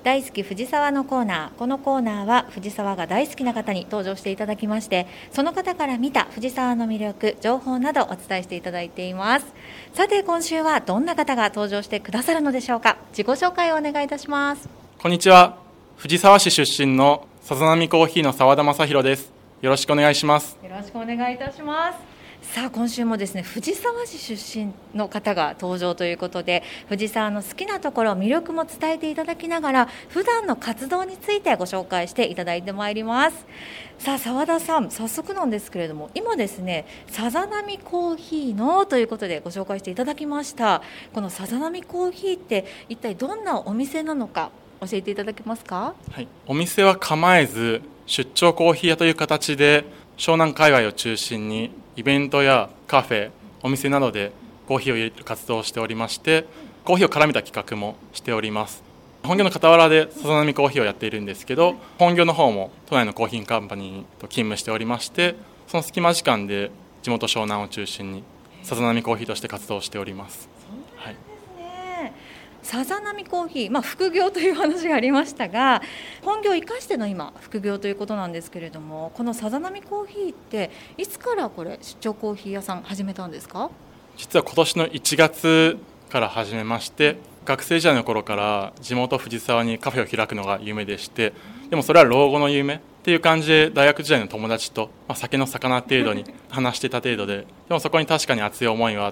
大好き藤沢のコーナー。このコーナーは藤沢が大好きな方に登場していただきまして、その方から見た藤沢の魅力、情報などお伝えしていただいています。さて今週はどんな方が登場してくださるのでしょうか。自己紹介をお願いいたします。 こんにちは。藤沢市出身のさざなみコーヒーの澤田正宏です。よろしくお願いします。 よろしくお願いいたします。さあ今週もですね、藤沢市出身の方が登場ということで、藤沢の好きなところ、魅力も伝えていただきながら、普段の活動についてご紹介していただいてまいります。さあ澤田さん、早速なんですけれども、今ですね、さざなみコーヒーのということでご紹介していただきました。このさざなみコーヒーって一体どんなお店なのか教えていただけますか。 はい、お店は構えず出張コーヒー屋という形で湘南界隈を中心にイベントやカフェ、お店などでコーヒーを入れる活動をしておりまして、コーヒーを絡めた企画もしております。本業の傍らでさざなみコーヒーをやっているんですけど、本業の方も都内のコーヒーカンパニーと勤務しておりまして、その隙間時間で地元湘南を中心にさざなみコーヒーとして活動しております。はい、 さざなみコーヒー、副業という話がありましたが、本業を生かしての今副業ということなんですけれども、このさざなみコーヒーっていつからこれ出張コーヒー屋さん始めたんですか。 実は今年の1月から始めまして、学生時代の頃から地元藤沢にカフェを開くのが夢でして、でもそれは老後の夢っていう感じで大学時代の友達と、酒の魚程度に話していた程度で、でもそこに確かに熱い思いがあって、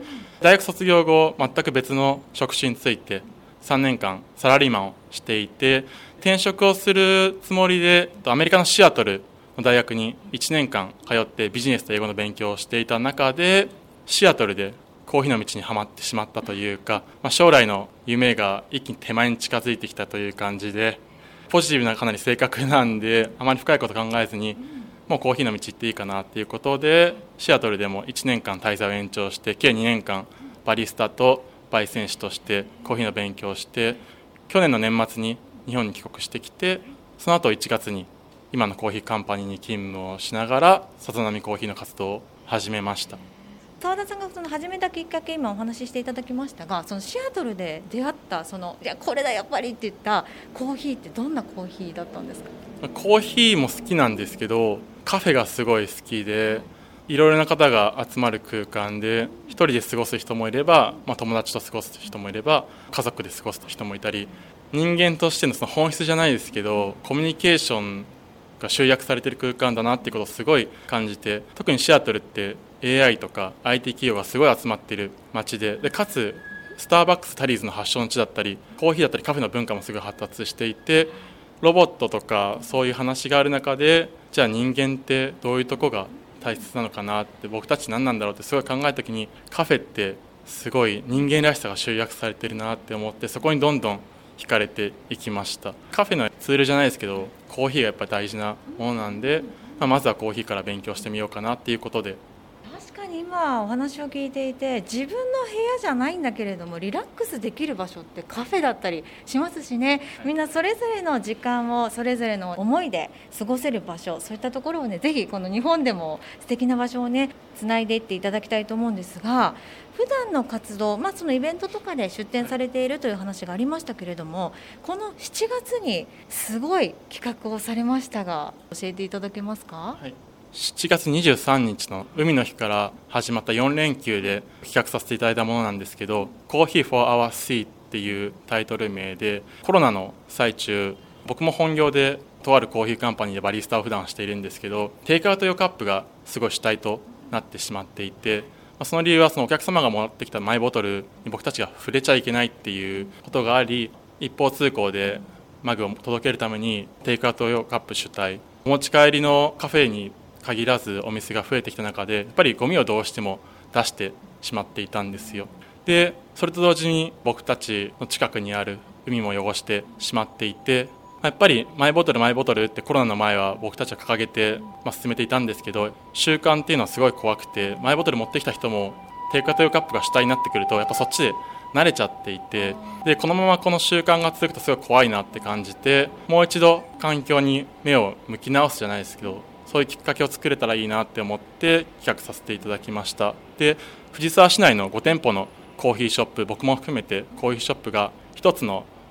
大学卒業後全く別の職種について3年間サラリーマンをしていて、転職をするつもりでアメリカのシアトルの大学に1年間通ってビジネスと英語の勉強をしていた中で、シアトルでコーヒーの道にはまってしまったというか、将来の夢が一気に手前に近づいてきたという感じで、ポジティブなかなり性格なんで、あまり深いこと考えずにもうコーヒーの道行っていいかなということで、シアトルでも1年間滞在を延長して、計2年間バリスタと焙煎師としてコーヒーの勉強をして、去年の年末に日本に帰国してきて、その後1月に今のコーヒーカンパニーに勤務をしながらさざなみコーヒーの活動を始めました。 澤田さんがその始めたきっかけ、今お話ししていただきましたが、そのシアトルで出会ったいやこれだやっぱりって言ったコーヒーってどんなコーヒーだったんですか。 コーヒーも好きなんですけど、カフェがすごい好きで、いろいろな方が集まる空間で一人で過ごす人もいれば、友達と過ごす人もいれば、家族で過ごす人もいたり、人間としてのその本質じゃないですけど、コミュニケーションが集約されている空間だなっていうことをすごい感じて、特にシアトルって AI とか IT 企業がすごい集まっている街で、かつスターバックスタリーズの発祥の地だったり、コーヒーだったりカフェの文化もすごい発達していて、ロボットとかそういう話がある中で、じゃあ人間ってどういうとこが大切なのかなって、僕たち何なんだろうってすごい考えた時に、カフェってすごい人間らしさが集約されてるなって思って、そこにどんどん惹かれていきました。カフェのツールじゃないですけど、コーヒーがやっぱり大事なものなんで、まずはコーヒーから勉強してみようかなっていうことで。 確かに今お話を聞いていて、自分の部屋じゃないんだけれどもリラックスできる場所ってカフェだったりしますしね。みんなそれぞれの時間をそれぞれの思いで過ごせる場所、そういったところをね、ぜひこの日本でも素敵な場所をねつないでいっていただきたいと思うんですが、普段の活動、そのイベントとかで出展されているという話がありましたけれども、この7月にすごい企画をされましたが、教えていただけますか。 はい、7月23日の海の日から始まった4連休で企画させていただいたものなんですけど、コーヒー for our sea っていうタイトル名で、コロナの最中、僕も本業でとあるコーヒーカンパニーでバリスタを普段しているんですけど、テイクアウト用カップがすごい主体となってしまっていて、その理由はそのお客様がもらってきたマイボトルに僕たちが触れちゃいけないっていうことがあり、一方通行でマグを届けるためにテイクアウト用カップ主体、お持ち帰りのカフェに限らずお店が増えてきた中で、やっぱりゴミをどうしても出してしまっていたんですよ。でそれと同時に僕たちの近くにある海も汚してしまっていて、やっぱりマイボトルマイボトルってコロナの前は僕たちは掲げて、進めていたんですけど、習慣っていうのはすごい怖くて、マイボトル持ってきた人もテイクアウト用カップが主体になってくるとやっぱそっちで慣れちゃっていて、でこのままこの習慣が続くとすごい怖いなって感じて、もう一度環境に目を向き直すじゃないですけど、そういうきっかけを作れたらいいなって思って企画させていただきました。で藤沢市内の5店舗のコーヒーショップ、僕も含めてコーヒーショップが一つの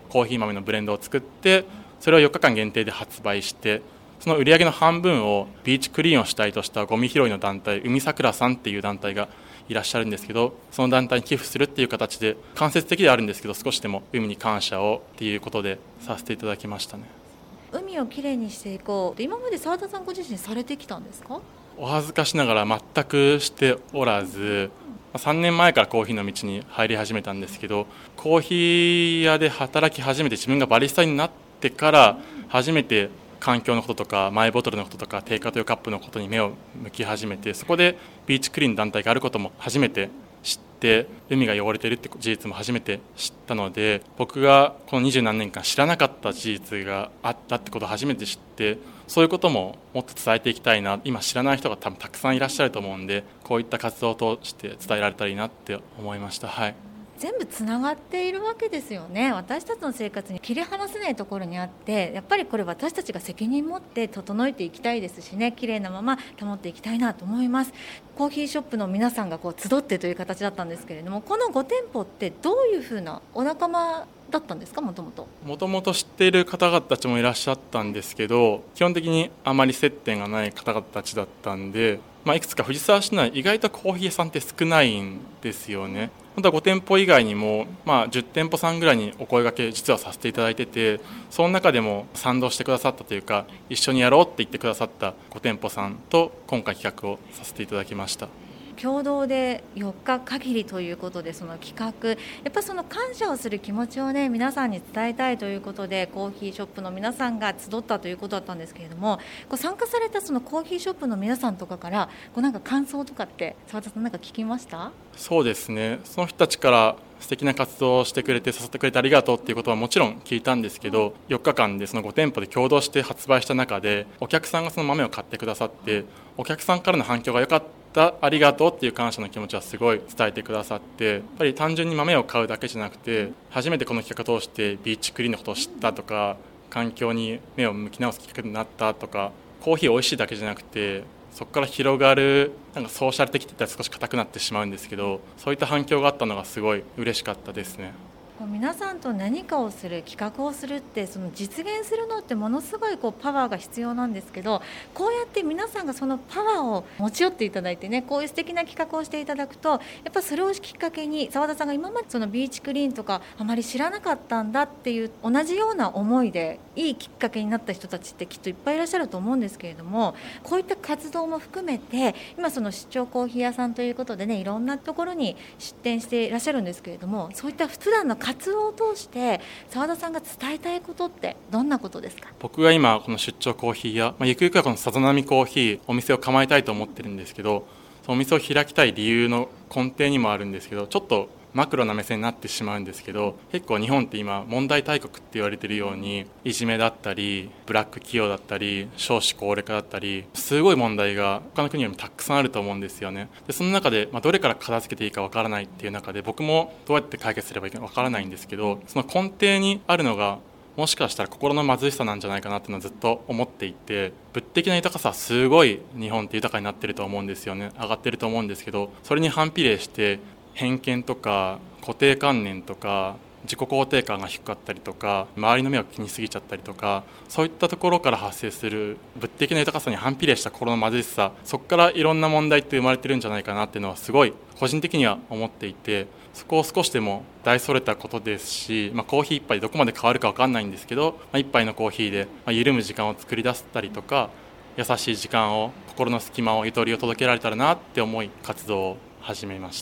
コーヒー豆のブレンドを作って、それを4日間限定で発売して、その売り上げの半分をビーチクリーンを主体としたゴミ拾いの団体、海桜さんっていう団体がいらっしゃるんですけど、その団体に寄付するっていう形で、間接的ではあるんですけど、少しでも海に感謝をっていうことでさせていただきましたね。 海をきれいにしていこう、今まで澤田さんご自身されてきたんですか？ お恥ずかしながら全くしておらず、3年前からコーヒーの道に入り始めたんですけど、コーヒー屋で働き始めて自分がバリスタになってから初めて環境のこととかマイボトルのこととか低カト用カップのことに目を向き始めて、そこでビーチクリーンの団体があることも初めて知って、海が汚れているって事実も初めて知ったので、僕がこの20何年間知らなかった事実があったってことを初めて知って、そういうことももっと伝えていきたいな、今知らない人が多分たくさんいらっしゃると思うんで、こういった活動を通して伝えられたらいいなって思いました。はい、 全部つながっているわけですよね。私たちの生活に切り離せないところにあって、やっぱりこれ私たちが責任持って整えていきたいですしね、綺麗なまま保っていきたいなと思います。コーヒーショップの皆さんが集ってという形だったんですけれども、この5店舗ってどういうふうなお仲間だったんですか？もともと知っている方々たちもいらっしゃったんですけど、基本的にあまり接点がない方々たちだったんで、いくつか藤沢市内意外とコーヒー屋さんって少ないんですよね。本当は5店舗以外にも、10店舗さんぐらいにお声掛け実はさせていただいてて、その中でも賛同してくださったというか、一緒にやろうって言ってくださった5店舗さんと今回企画をさせていただきました。 共同で4日限りということで、その企画、やっぱその感謝をする気持ちをね、皆さんに伝えたいということでコーヒーショップの皆さんが集ったということだったんですけれども、参加されたそのコーヒーショップの皆さんとかからなんか感想とかって澤田さんなんか聞きました？ そうですね、その人たちから素敵な活動をしてくれて誘ってくれてありがとうっていうことはもちろん聞いたんですけど、4日間でその5店舗で共同して発売した中で、お客さんがその豆を買ってくださって、お客さんからの反響が良かった、ありがとうっていう感謝の気持ちはすごい伝えてくださって、やっぱり単純に豆を買うだけじゃなくて、初めてこの企画を通してビーチクリーンのことを知ったとか、環境に目を向き直すきっかけになったとか、コーヒー美味しいだけじゃなくて、そこから広がるなんかソーシャル的って言ったら少し硬くなってしまうんですけど、そういった反響があったのがすごい嬉しかったですね。 皆さんと何かをする、企画をするって、その実現するのってものすごいパワーが必要なんですけど、こうやって皆さんがそのパワーを持ち寄っていただいてね、こういう素敵な企画をしていただくと、やっぱそれをきっかけに澤田さんが今までそのビーチクリーンとかあまり知らなかったんだっていう同じような思いでいいきっかけになった人たちってきっといっぱいいらっしゃると思うんですけれども、こういった活動も含めて今その出張コーヒー屋さんということでね、いろんなところに出店していらっしゃるんですけれども、そういった普段の活動を通して澤田さんが伝えたいことってどんなことですか？ 僕が今この出張コーヒー屋、ゆくゆくはこのさざなみコーヒーお店を構えたいと思ってるんですけど、そのお店を開きたい理由の根底にもあるんですけど、ちょっとマクロな目線になってしまうんですけど、結構日本って今問題大国って言われているように、いじめだったりブラック企業だったり少子高齢化だったり、すごい問題が他の国よりもたくさんあると思うんですよね。でその中で、どれから片付けていいかわからないっていう中で、僕もどうやって解決すればいいかわからないんですけど、その根底にあるのがもしかしたら心の貧しさなんじゃないかなっていうのをずっと思っていて、物的な豊かさはすごい日本って豊かになってると思うんですよね。上がってると思うんですけど、それに反比例して偏見とか固定観念とか自己肯定感が低かったりとか、周りの目を気にしすぎちゃったりとか、そういったところから発生する物的な豊かさに反比例した心の貧しさ、そこからいろんな問題って生まれてるんじゃないかなっていうのはすごい個人的には思っていて、そこを少しでも大それたことですし、コーヒー一杯どこまで変わるか分かんないんですけど、一杯のコーヒーで緩む時間を作り出したりとか、優しい時間を、心の隙間を、ゆとりを届けられたらなって思い活動を始めました。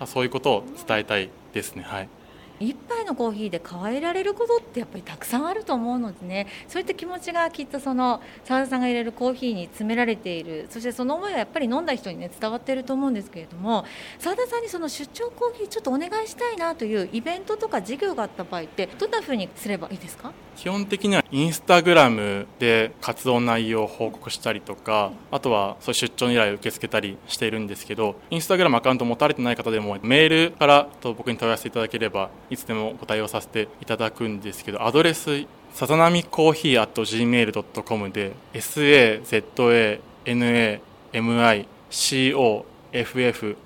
そういうことを伝えたいですね。はい。 一杯のコーヒーで変えられることってやっぱりたくさんあると思うのでね、そういった気持ちがきっとその澤田さんが入れるコーヒーに詰められている、そしてその思いはやっぱり飲んだ人にね伝わっていると思うんですけれども、澤田さんにその出張コーヒーちょっとお願いしたいなというイベントとか事業があった場合ってどんなふうにすればいいですか？ 基本的にはインスタグラムで活動内容を報告したりとか、あとはそういう出張の依頼を受け付けたりしているんですけど、インスタグラムアカウント持たれてない方でもメールから僕に問い合わせていただければいつでもご対応させていただくんですけど、アドレスさざなみコーヒー @gmail.com で SAZANAMICOFFEE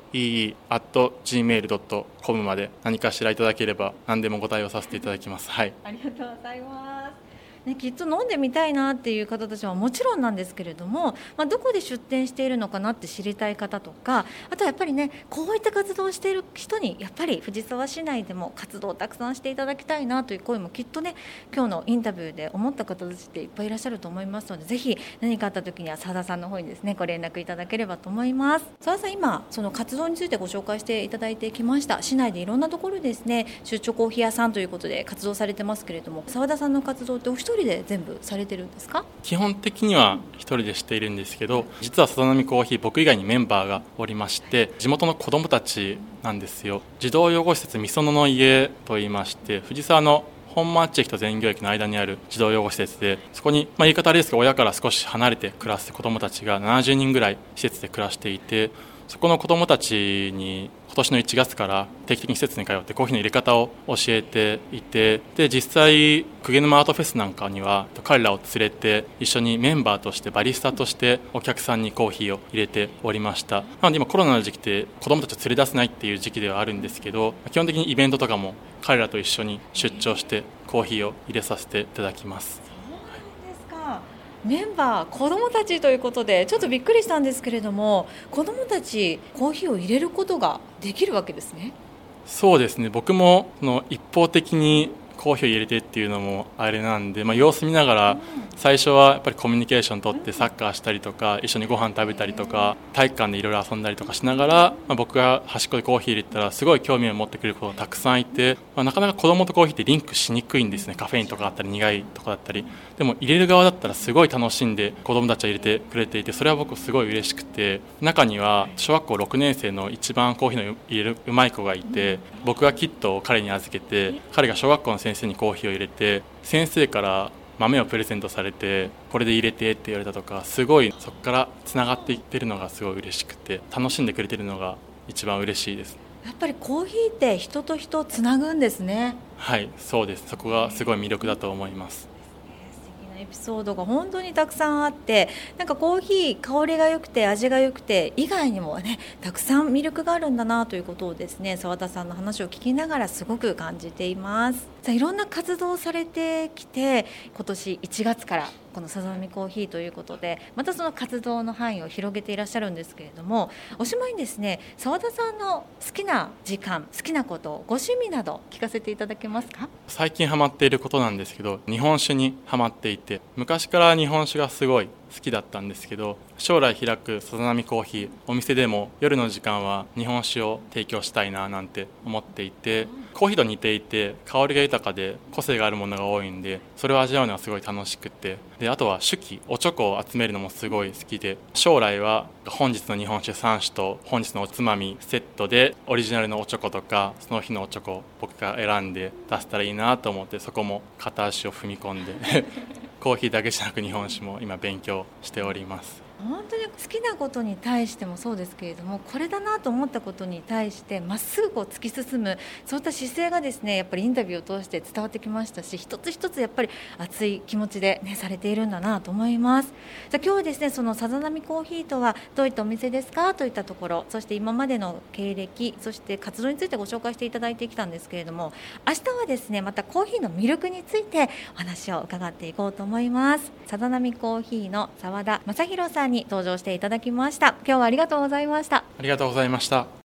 ee@gmail.com まで何かしらいただければ何でもご対応させていただきます。はい。 ありがとうございますね、きっと飲んでみたいなっていう方たちはもちろんなんですけれども、どこで出店しているのかなって知りたい方とか、あとはやっぱりね、こういった活動をしている人にやっぱり藤沢市内でも活動をたくさんしていただきたいなという声もきっとね、今日のインタビューで思った方たちっていっぱいいらっしゃると思いますので、ぜひ何かあった時には澤田さんの方にですねご連絡いただければと思います。澤田さん、今その活動についてご紹介していただいてきました。市内でいろんなところですね、出張コーヒー屋さんということで活動されてますけれども、澤田さんの活動ってお一人で全部されてるんですか？ 基本的には一人でしているんですけど、実はさざなみコーヒー、僕以外にメンバーがおりまして、地元の子どもたちなんですよ。児童養護施設みそのの家といいまして、藤沢の本町駅と善行駅の間にある児童養護施設で、そこに、言い方あれですけど、親から少し離れて暮らす子どもたちが70人ぐらい施設で暮らしていて、そこの子どもたちに今年の1月から定期的に施設に通ってコーヒーの入れ方を教えていて、で実際鵠沼アートフェスなんかには彼らを連れて一緒にメンバーとしてバリスタとしてお客さんにコーヒーを入れておりました。なので今コロナの時期って子どもたちを連れ出せないっていう時期ではあるんですけど、基本的にイベントとかも彼らと一緒に出張してコーヒーを入れさせていただきます。 メンバー子どもたちということでちょっとびっくりしたんですけれども、子どもたちコーヒーを入れることができるわけですね。 そうですね、僕も一方的にコーヒーを入れてっていうのもあれなんで、様子見ながら最初はやっぱりコミュニケーション取ってサッカーしたりとか一緒にご飯食べたりとか体育館でいろいろ遊んだりとかしながら、僕が端っこでコーヒー入れたらすごい興味を持ってくれる子がたくさんいて、なかなか子供とコーヒーってリンクしにくいんですね。カフェインとかあったり苦いとかだったり、でも入れる側だったらすごい楽しんで子供たちは入れてくれていて、それは僕すごい嬉しくて、中には小学校6年生の一番コーヒーの入れるうまい子がいて、僕がキットを彼に預けて、彼が小学校の先生にコーヒーを入れて、先生から豆をプレゼントされてこれで入れてって言われたとか、すごいそこからつながっていってるのがすごい嬉しくて、楽しんでくれてるのが一番嬉しいです。 やっぱりコーヒーって人と人をつなぐんですね。 はい、そうです。そこがすごい魅力だと思います。 エピソードが本当にたくさんあって、なんかコーヒー香りが良くて味が良くて以外にもね、たくさん魅力があるんだなということをですね、澤田さんの話を聞きながらすごく感じています。さあ、いろんな活動をされてきて、今年1月からこのさざなみコーヒーということでまたその活動の範囲を広げていらっしゃるんですけれども、おしまいにですね、澤田さんの好きな時間、好きなこと、ご趣味など聞かせていただけますか？ 最近ハマっていることなんですけど、日本酒にハマっていて、昔から日本酒がすごい好きだったんですけど、将来開くさざなみコーヒー、お店でも夜の時間は日本酒を提供したいななんて思っていて、コーヒーと似ていて香りが豊かで個性があるものが多いんで、それを味わうのはすごい楽しくて、であとは酒器、おちょこを集めるのもすごい好きで、将来は本日の日本酒3種と本日のおつまみセットでオリジナルのおちょことかその日のおちょこを僕が選んで出せたらいいなと思って、そこも片足を踏み込んでコーヒーだけじゃなく日本酒も今勉強しております。 本当に好きなことに対してもそうですけれども、これだなと思ったことに対してまっすぐ突き進む、そういった姿勢がですね、やっぱりインタビューを通して伝わってきましたし、一つ一つやっぱり熱い気持ちで、されているんだなと思います。じゃあ今日はですね、そのさざなみコーヒーとはどういったお店ですかといったところ、そして今までの経歴、そして活動についてご紹介していただいてきたんですけれども、明日はですねまたコーヒーの魅力についてお話を伺っていこうと思います。さざなみコーヒーの澤田正宏さんに登場していただきました。今日はありがとうございました。 ありがとうございました。